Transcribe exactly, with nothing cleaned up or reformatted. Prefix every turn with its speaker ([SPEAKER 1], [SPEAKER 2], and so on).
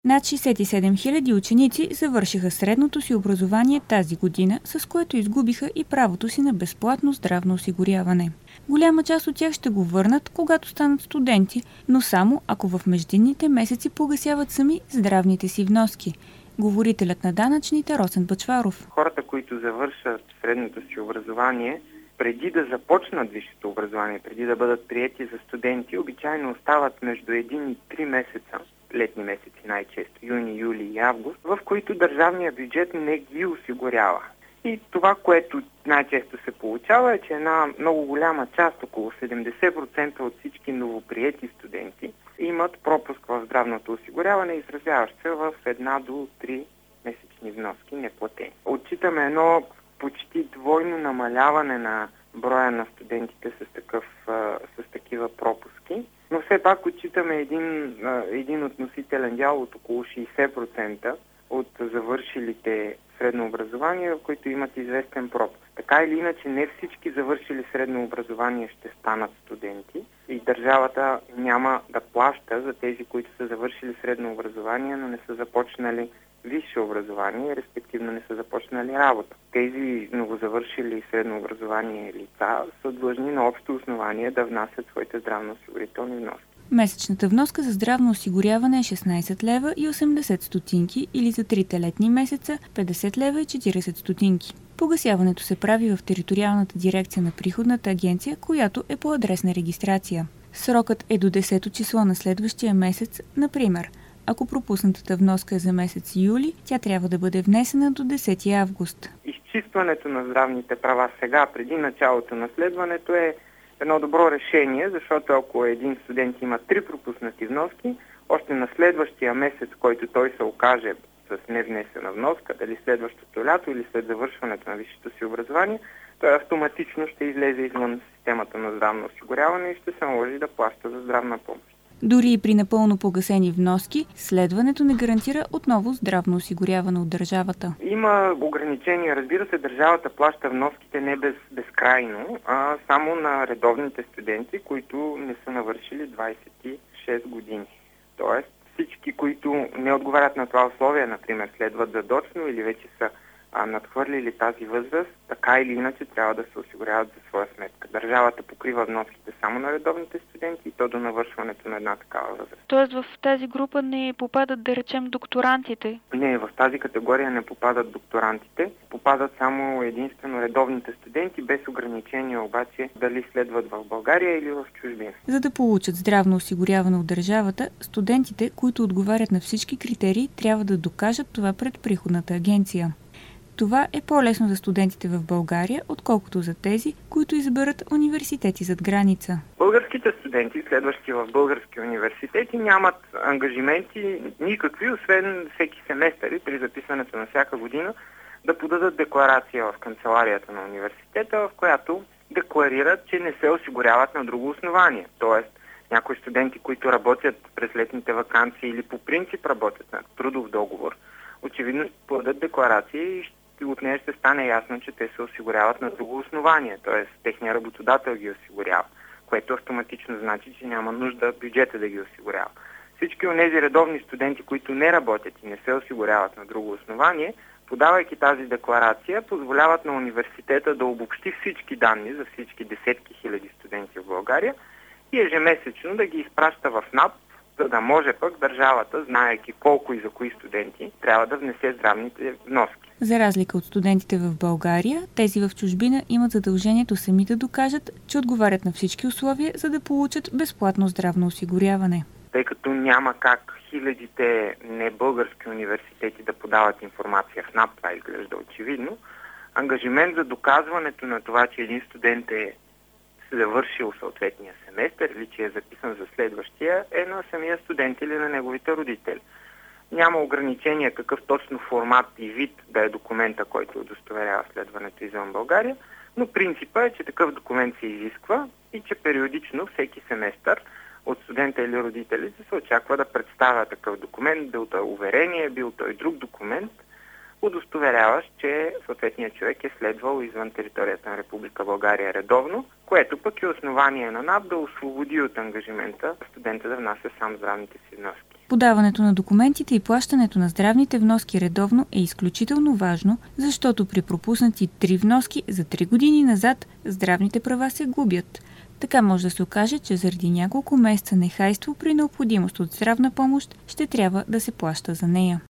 [SPEAKER 1] Над шейсет и седем хиляди ученици завършиха средното си образование тази година, с което изгубиха и правото си на безплатно здравно осигуряване. Голяма част от тях ще го върнат, когато станат студенти, но само ако в междинните месеци погасяват сами здравните си вноски. Говорителят на данъчните Росен Бъчваров.
[SPEAKER 2] Хората, които завършат средното си образование, преди да започнат висшето образование, преди да бъдат приети за студенти, обичайно остават между един и три месеца, летни месеци най-често, юни, юли и август, в които държавният бюджет не ги осигурява. И това, което най-често се получава, е, че една много голяма част, около седемдесет процента от всички новоприети студенти, имат пропуск в здравното осигуряване, изразяващ се в една до три месечни вноски неплатени. Отчитаме едно почти двойно намаляване на броя на студентите с, такъв, с такива пропуски, но все пак отчитаме един, един относителен дял от около шейсет процента от завършилите средно образование, в които имат известен пропуск. Така или иначе, не всички завършили средно образование ще станат студенти и държавата няма да плаща за тези, които са завършили средно образование, но не са започнали висше образование, респективно не са започнали работа. Тези новозавършили средно образование лица са длъжни на общо основание да внасят своите здравноосигурителни вноски.
[SPEAKER 1] Месечната вноска за здравно осигуряване е шестнайсет лева и осемдесет стотинки или за трите летни месеца петдесет лева и четирийсет стотинки. Погасяването се прави в териториалната дирекция на приходната агенция, която е по адресна регистрация. Срокът е до десето число на следващия месец, например. Ако пропуснатата вноска е за месец юли, тя трябва да бъде внесена до десети август.
[SPEAKER 2] Изчистването на здравните права сега, преди началото на следването, е едно добро решение, защото ако един студент има три пропуснати вноски, още на следващия месец, който той се окаже с невнесена вноска, дали следващото лято или след завършването на висшето си образование, той автоматично ще излезе извън системата на здравно осигуряване и ще се наложи да плаща за здравна помощ.
[SPEAKER 1] Дори и при напълно погасени вноски, следването не гарантира отново здравно осигуряване от държавата.
[SPEAKER 2] Има ограничения. Разбира се, държавата плаща вноските не без, безкрайно, а само на редовните студенти, които не са навършили двайсет и шест години. Тоест всички, които не отговарят на това условие, например, следват задочно или вече са а, надхвърлили тази възраст, така или иначе трябва да се осигуряват за своя сметка. Държавата покрива вноските само на редовните студенти и то до навършването на една такава възраст.
[SPEAKER 3] Тоест в тази група не попадат, да речем, докторантите?
[SPEAKER 2] Не, в тази категория не попадат докторантите. Попадат само единствено редовните студенти, без ограничения обаче дали следват в България или в чужбина.
[SPEAKER 1] За да получат здравно осигуряване от държавата, студентите, които отговарят на всички критерии, трябва да докажат това пред приходната агенция. Това е по-лесно за студентите в България, отколкото за тези, които изберат университети зад граница.
[SPEAKER 2] Българските студенти, следващи в български университети, нямат ангажименти никакви, освен всеки семестър и при записването на всяка година да подадат декларация в канцеларията на университета, в която декларират, че не се осигуряват на друго основание. Тоест, някои студенти, които работят през летните ваканции или по принцип работят на трудов договор, очевидно ще подадат декларация и от нея ще стане ясно, че те се осигуряват на друго основание, т.е. техният работодател ги осигурява, което автоматично значи, че няма нужда бюджета да ги осигурява. Всички от тези редовни студенти, които не работят и не се осигуряват на друго основание, подавайки тази декларация, позволяват на университета да обобщи всички данни за всички десетки хиляди студенти в България и ежемесечно да ги изпраща в НАП, за да може пък държавата, знаейки колко и за кои студенти, трябва да внесе здравните вноски.
[SPEAKER 1] За разлика от студентите в България, тези в чужбина имат задължението сами да докажат, че отговарят на всички условия, за да получат безплатно здравно осигуряване.
[SPEAKER 2] Тъй като няма как хилядите небългарски университети да подават информация в НАП, това изглежда очевидно, ангажимент за доказването на това, че един студент е завършил съответния семестър или че е записан за следващия, е на самия студент или на неговите родители. Няма ограничение какъв точно формат и вид да е документа, който удостоверява следването извън България, но принципът е, че такъв документ се изисква и че периодично всеки семестър от студента или родителите се очаква да представя такъв документ, бил той уверение, бил той друг документ, удостоверяващ, че съответният човек е следвал извън територията на Република България редовно, което пък е основание на НАП да освободи от ангажимента студента да внася сам здравните си вноски.
[SPEAKER 1] Подаването на документите и плащането на здравните вноски редовно е изключително важно, защото при пропуснати три вноски за три години назад здравните права се губят. Така може да се окаже, че заради няколко месеца нехайство при необходимост от здравна помощ ще трябва да се плаща за нея.